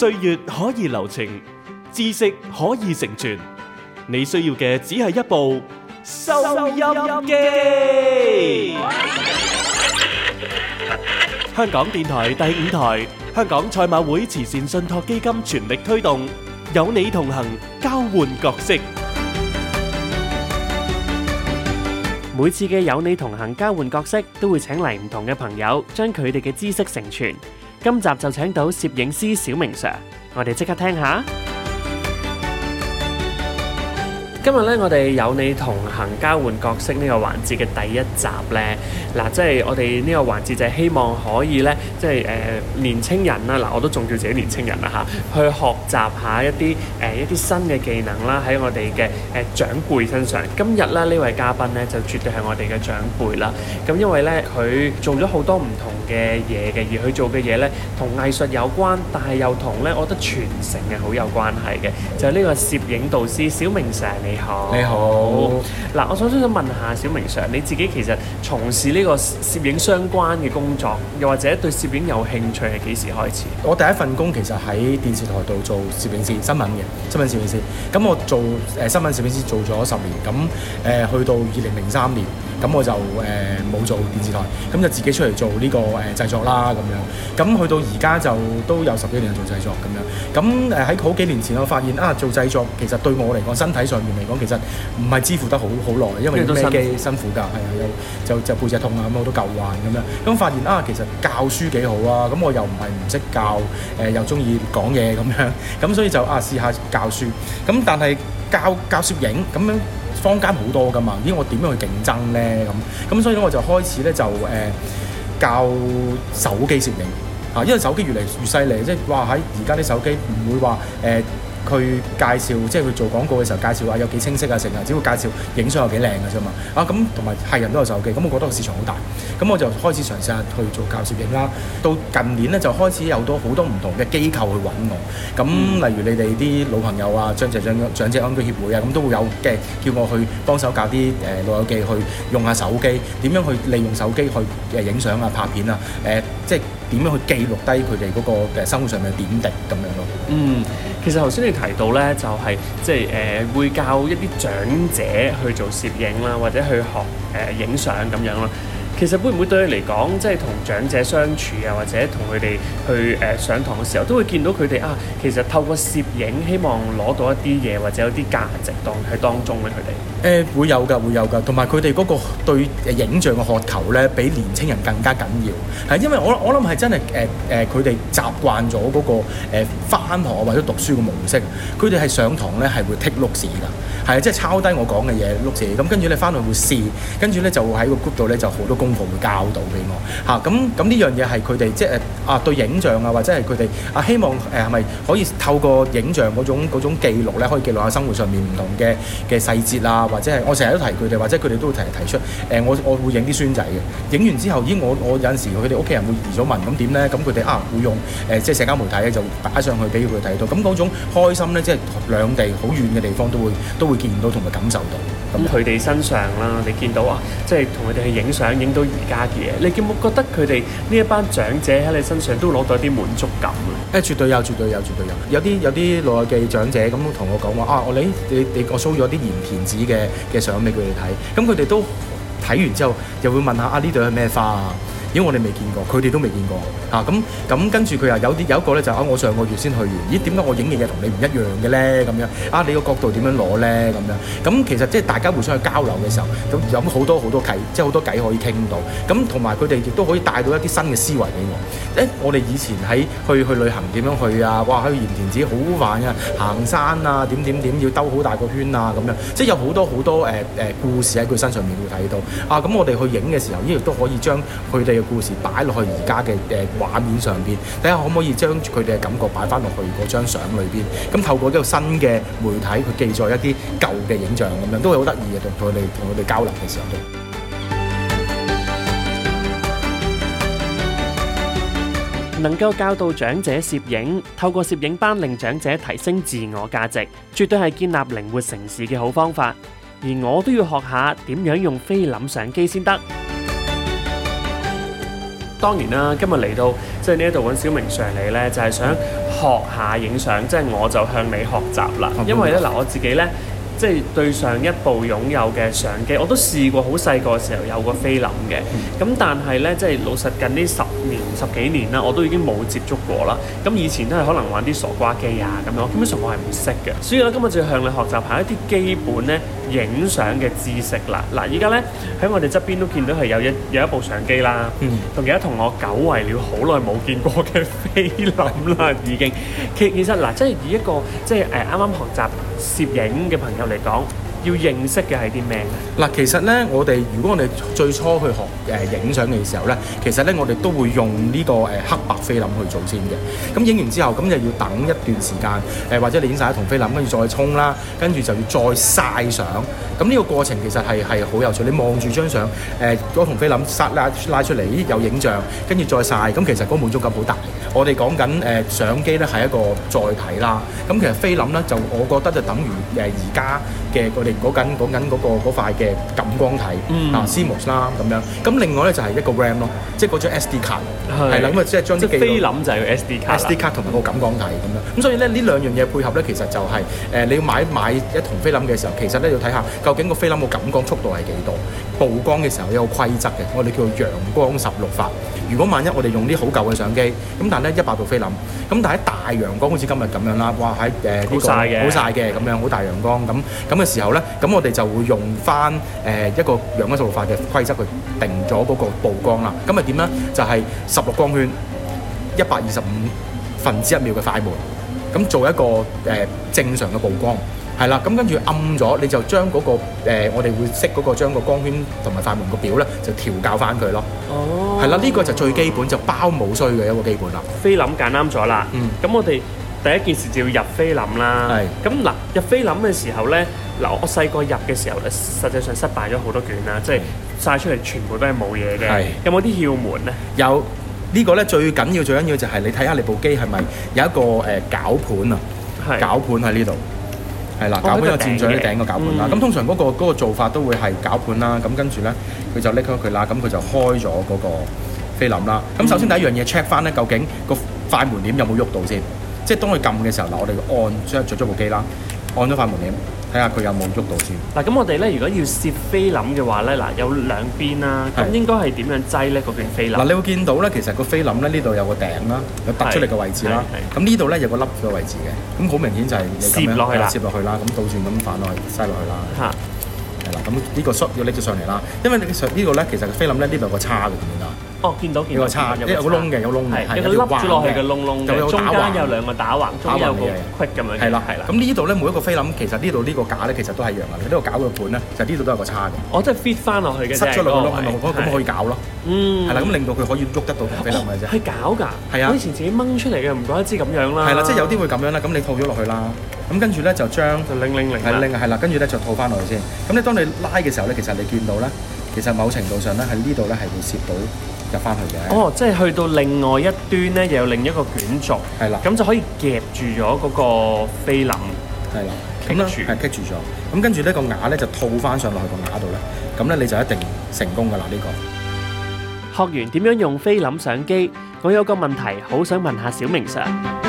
歲月可以留情，知識可以成全。你需要嘅只係一部收音機。香港電台第5台，香港賽馬會慈善信託基金全力推動，有你同行，交換角色。 每次嘅有你同行交換角色，都會請嚟唔同嘅朋友，將佢哋嘅知識承傳。今集就請到攝影師小明 Sir， 我哋即刻聽下。今日咧，我哋有你同行交換角色呢個環節嘅第一集咧，嗱，即係我哋呢個環節就係希望可以咧，即係年青人啦，嗱，我都仲叫自己年青人啦嚇，去學習下一啲新嘅技能啦，喺我哋嘅長輩身上。今日咧，呢位嘉賓咧就絕對係我哋嘅長輩啦。咁因為咧佢做咗好多唔同嘅嘢嘅，而佢做嘅嘢咧同藝術有關，但係又同咧我覺得傳承係好有關係嘅，就係呢個攝影導師小明 Sir。你好，嗱，我首先想問下小明 Sir， 你自己其實從事呢個攝影相關嘅工作，又或者對攝影有興趣係幾時開始？ 我第一份工其實喺電視台度做攝影師，新聞攝影師。咁我做新聞攝影師做咗10年，咁去到2003年，咁我就冇做電視台，咁就自己出嚟做呢個製作啦咁樣。咁去到而家就都有10幾年做製作咁樣。咁喺好幾年前我發現做製作其實對我嚟講，身體上面嚟講其實唔係支付得好耐，因為孭機辛苦㗎，係啊，就背脊痛啊，咁好多舊患咁樣。咁發現其實教書幾好啊，咁我又唔係唔識教，又中意講嘢咁樣，咁所以就試下教書。咁但係教攝影咁樣坊間好多㗎嘛，我點樣去競爭咧咁所以咧我就開始咧就教手機攝影啊，因為手機越嚟越犀利，即係話喺而家啲手機唔會話佢介紹，即係佢做廣告嘅時候介紹話有幾清晰啊，成日只會介紹影相有幾靚嘅啫嘛。咁同埋係人都有手機，咁我覺得個市場好大，咁我就開始嘗試下去做教攝影啦。到近年咧就開始有好多唔同嘅機構去揾我，咁例如你哋啲老朋友啊，長者安居協會啊，咁都會有嘅叫我去幫手教啲老友記去用下手機，點樣去利用手機去影相啊、拍片啊，即係點樣去記錄低佢哋嗰個生活上面嘅點滴咁樣咯。 其實頭先你提到咧，就係即係會教一啲長者去做攝影啦，或者去學影相咁樣咯。其實會唔會對你嚟講，即係同長者相處啊，或者同佢哋去上堂嘅時候，都會見到佢哋其實透過攝影希望攞到一啲嘢，或者有啲價值喺當中咧，佢哋會有㗎，同埋佢哋嗰個對影像嘅渴求咧，比年青人更加緊要。係因為我諗係真係佢哋習慣咗嗰個返學或者讀書嘅模式，佢哋係上堂咧係會剔錄視㗎，係即係抄低我講嘅嘢錄視，咁跟住咧返去會試，跟住咧就喺個 group 度咧就好多功課會交到俾我嚇。咁呢樣嘢係佢哋即係對影像啊，或者係佢哋希望係咪可以透過影像嗰種記錄咧，可以記錄下生活上面唔同嘅細節啊，或者係我成日都提佢哋，或者佢哋都會提出我會影啲孫仔嘅，影完之後我有陣時佢哋屋企人會移咗民，咁點咧？咁佢哋會用即係社交媒體咧就擺上去俾佢睇到，咁嗰種開心咧，即係兩地好遠嘅地方都會見到同埋感受到。 咁佢哋身上啦，你見到即係同佢哋去影相，影到而家嘅嘢，你有冇覺得佢哋呢一班長者喺你身上都攞到一啲滿足感啊？ 絕對有。有啲老友記長者咁同我講話我 show 咗啲鹽田子嘅相俾佢哋睇，咁佢哋都睇完之後又會問下呢度係咩花啊？因為我哋未見過，佢哋都未見過嚇。咁跟住佢又有一個咧就我上個月先去完，點解我影嘅嘢同你唔一樣嘅咧？咁樣你個角度點樣攞咧？咁樣咁其實即係大家互相去交流嘅時候，咁有好多偈，即係好多偈可以傾到。咁同埋佢哋亦都可以帶到一啲新嘅思維俾我。我哋以前去旅行點樣去啊？哇！去鹽田子好煩啊，行山啊，點要兜好大個圈啊，咁樣即係有好多故事喺佢身上面會睇到。咁我哋去影嘅時候，亦都可以將佢哋故事擺落去而家嘅畫面上邊，睇下可唔可以將佢哋嘅感覺擺翻落去嗰張相裏邊。咁透過呢個新嘅媒體去記載一啲舊嘅影像咁樣，都係好得意嘅。同佢哋交流嘅時候都。 能夠教導長者攝影，透過攝影班令長者提升自我價值，絕對係建立靈活城市嘅好方法。而我都要學下點樣用菲林相機先得。當然啦，今日嚟到即係呢一度揾小明上嚟咧，就係想學下影相，即係我就向你學習啦。因為咧嗱，我自己咧。即係對上一部擁有嘅相機，我都試過好細個嘅時候有個菲林嘅，咁但係咧，即係老實近呢十幾年啦，我都已經冇接觸過啦。咁以前都係可能玩啲傻瓜機啊咁樣，基本上我係唔識嘅。所以咧，今日就要向你學習下一啲基本咧影相嘅知識啦。嗱，而家咧喺我哋側邊都見到係有一部相機啦，同而家同我久違了好耐冇見過嘅菲林啦，已經。其實嗱，即係以一個即係啱啱學習攝影嘅朋友嚟講，要認識嘅係啲咩咧？ 嗱，其實咧，如果我哋最初去學影相嘅時候咧，其實咧我哋都會用呢個黑白菲林去做先嘅。咁影完之後，咁就要等一段時間，或者你影晒一筒菲林，跟住再沖啦，跟住就要再曬相。咁呢個過程其實係好有趣。你望住張相，嗰筒菲林拉出嚟，有影像，跟住再曬，咁其實嗰個滿足感好大。我哋講緊相機咧係一個載體啦。咁其實菲林咧就我覺得就等於而家嘅我哋講緊嗰塊嘅感光體CMOS 啦咁樣。咁另外咧就係一個 RAM 咯，即係嗰張 SD 卡係啦。咁啊即係將啲菲林就係個 SD 卡同埋個感光體咁樣。咁所以咧呢兩樣嘢配合咧，其實就係你要買一筒菲林嘅時候，其實咧要睇下究竟個菲林個感光速度係幾多。曝光嘅時候有個規則嘅，我哋叫做陽光16法。如果萬一我哋用啲好舊嘅相機，咁但係咧100度菲林，咁但係大陽光好似今日咁樣啦，哇喺呢個好曬嘅咁樣，好大陽光咁嘅時候咧，咁我哋就會用翻一個陽光16法嘅規則去定咗嗰個曝光啦。咁咪點咧？就係16光圈125分之1秒嘅快門，咁做一個正常嘅曝光。係啦，咁跟住暗咗，你就將嗰個我哋會識嗰個將個光圈同埋快門個表咧，就調校翻佢咯。哦，係啦，呢個就最基本，就包冇衰嘅一個基本啦。 菲林揀啱咗啦，咁我哋第一件事就要入菲林啦。係，咁嗱入菲林嘅時候咧，嗱我細個入嘅時候咧，實際上失敗咗好多卷啦，即係曬出嚟全部都係冇嘢嘅。係，有冇啲竅門咧？有， 呢個咧最緊要就係你睇下你部機係咪有一個攪盤啊？係，攪盤喺呢度。係啦，攪盤有佔咗啲頂個攪盤啦。咁通常嗰個做法都會係攪盤啦。咁跟住咧，佢就拎開佢啦。咁佢就開咗嗰個菲林啦。咁首先第一樣嘢 check 翻咧，究竟個快門點有冇喐到先？即係當佢撳嘅時候，嗱我哋按着咗部機啦，按咗快門點，睇下佢有冇喐到先。 嗱咁我哋咧，如果要攝菲林嘅話咧，嗱有兩邊啦，咁應該係點樣擠咧嗰卷菲林？嗱你會見到咧，其實個菲林咧呢度有個頂啦，有突出嚟嘅位置啦。咁呢度咧有個凹嘅位置嘅，咁好明顯就係攝落去啦， 攝落去啦，咁倒轉咁反落去，塞落去啦。嚇，係啦，咁呢個 shot 要拎咗上嚟啦，因為呢個咧其實個菲林咧呢度有個叉嘅，見唔見啊？哦，見到個叉，有個窿嘅，有窿嘅， 有個凹咗落去嘅窿嘅，中間有兩個打橫，中間有個隙咁樣。 係啦，咁呢度咧每一個菲林其實呢度呢個架咧其實都係一樣嘅，呢個攪嘅盤咧就呢度都有個叉嘅。 哦，即係 fit 翻落去嘅，塞咗落個窿咁可以攪咯。嗯，係啦，咁令到佢可以喐得到同菲林嘅啫。 係攪㗎。係啊，我以前自己掹出嚟嘅，唔怪得知咁樣啦。 係啦，即係有啲會咁樣啦，咁你套咗落去啦，咁跟住咧就將拎係啦，跟住咧就套翻落去先。咁你當你拉嘅時候咧，其實你見到咧，其實某程度上咧喺呢度咧係會攝到入翻去嘅。哦， 即係去到另外一端咧，又有另一個卷軸。係啦。咁就可以夾住咗嗰個菲林。係啦。棘住咗。 咁跟住呢個瓦咧就套翻上落去個瓦度咧，咁咧你就一定成功㗎啦呢個。 學完點樣用菲林相機，我有個問題好想問下小明 Sir。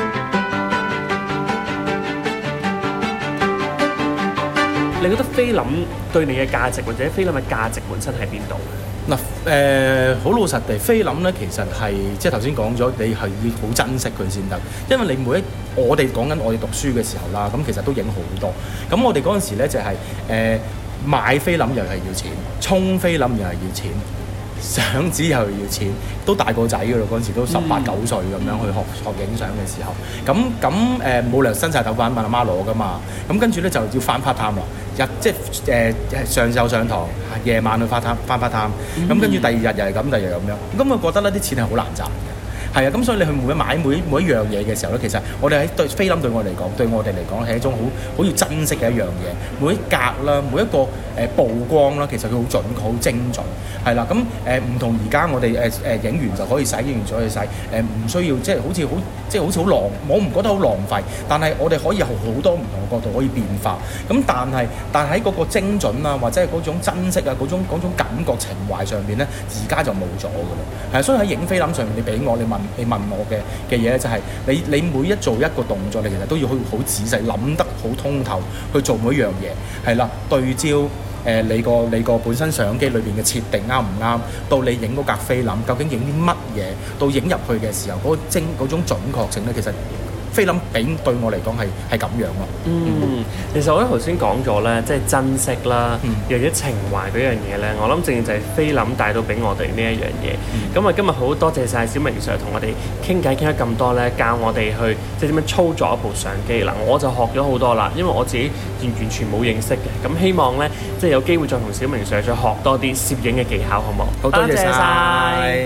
你覺得菲林對你嘅價值，或者菲林嘅價值本身喺邊度？ 嗱，好老實地，菲林咧其實係即係頭先講咗，你係要好珍惜佢先得，因為你我哋講緊我哋讀書嘅時候啦，咁其實都影好多。咁我哋嗰陣時咧就係買菲林又係要錢，沖菲林又係要錢。相紙又要錢，都大個仔㗎啦，嗰陣時都18、9歲咁樣去學影相嘅時候，咁冇理由伸晒頭髮問阿媽攞㗎嘛，咁跟住咧就要翻 part time 啦，即係上晝上堂，夜晚去翻 part time，咁跟住第二日又係咁，第二日咁樣，咁我覺得咧啲錢係好難賺嘅。係啊，咁所以你去買每一樣嘢嘅時候咧，其實我哋喺對菲林對我哋嚟講係一種好要珍惜嘅一樣嘢。每一格啦，每一個曝光啦，其實佢好準確、好精準。係啦，咁唔同而家我哋影完就可以洗，影完就可以洗，唔需要即係好似好浪，我唔覺得好浪費。但係我哋可以有好多唔同嘅角度可以變化。咁但係喺嗰個精準啊，或者係嗰種珍惜啊，嗰種感覺情懷上邊咧，而家就冇咗㗎啦。係啊，所以喺影菲林上面，你俾我，你問你問我嘅嘢咧，就係你每一做一個動作，你其實都要好仔細諗得好通透去做每一樣嘢，係啦，對焦。你個本身相機裏邊嘅設定啱唔啱？到你影嗰格菲林，究竟影啲乜嘢？到影入去嘅時候，嗰種準確性咧，其實菲林比對我嚟講係咁樣咯。 其實我覺得頭先講咗咧，即係珍惜啦，又或者情懷嗰樣嘢咧，我諗正正就係菲林帶到俾我哋呢一樣嘢。咁啊，今日好多謝晒小明 Sir 同我哋傾偈傾得咁多咧，教我哋去即係點樣操作一部相機嗱，我就學咗好多啦，因為我自己完全冇認識嘅。咁希望咧，即係有機會再同小明 Sir 再學多啲攝影嘅技巧，好唔好？ 好多謝晒。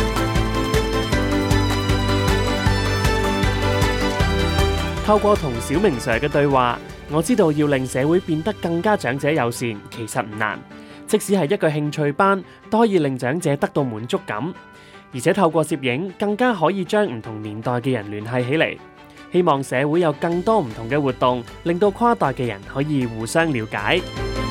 透過同小明 Sir 嘅對話，我知道要令社會變得更加長者友善，其實唔難。即使係一個興趣班，都可以令長者得到滿足感。而且透過攝影，更加可以將唔同年代嘅人聯繫起嚟。希望社會有更多唔同嘅活動，令到跨代嘅人可以互相了解。